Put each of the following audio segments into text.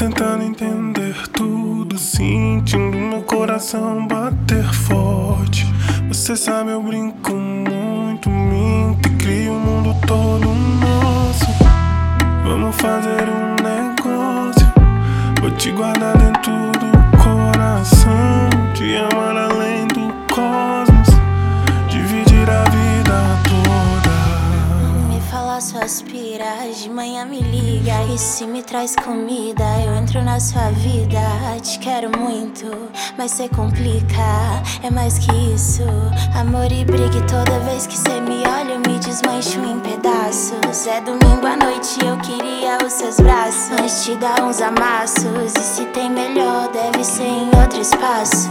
tentando entender tudo, sentindo meu coração bater forte. Você sabe, eu brinco muito, minto e crio o mundo todo nosso. Vamos fazer um negócio, vou te guardar dentro do coração, te amar além do cosmos, dividir a vida toda. Me fala suas piras, de manhã me liga. E se me traz comida, eu entro na sua vida. Te quero muito, mas cê complica. É mais que isso, amor e briga. E toda vez que cê me olha, eu me desmancho em pedaços. É domingo à noite, eu queria os seus braços, mas te dar uns amassos. E se tem melhor, deve ser em outro espaço.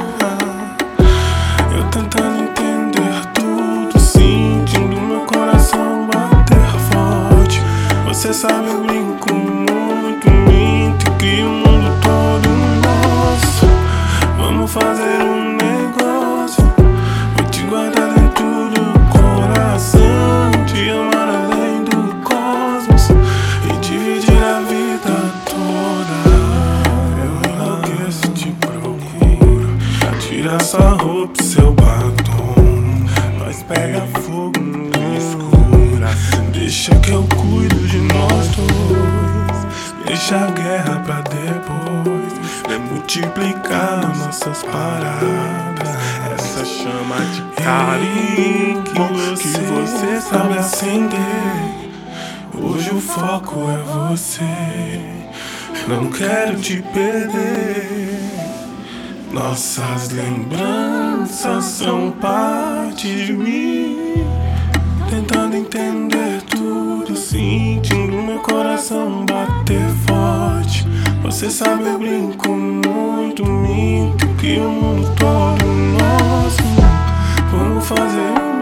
Eu tentando entender tudo, sentindo meu coração bater forte. Você sabe, eu brinco muito, minto e crio o mundo todo nosso. Vamos fazer um negócio, vou te guardar dentro do coração, te amar além do cosmos e dividir a vida toda. Eu enlouqueço, te procuro, tira sua roupa e seu batom. Nós pega fogo no escuro, deixa que eu cuido de nós dois. Deixa a guerra pra depois, vem multiplicar nossas paradas. Essa chama de carinho que você sabe acender. Hoje o foco é você, não quero te perder. Nossas lembranças são parte de mim. Tentando entender tudo, sentindo meu coração bater forte. Você sabe, eu brinco muito, minto que o mundo todo nosso. Vamos fazer um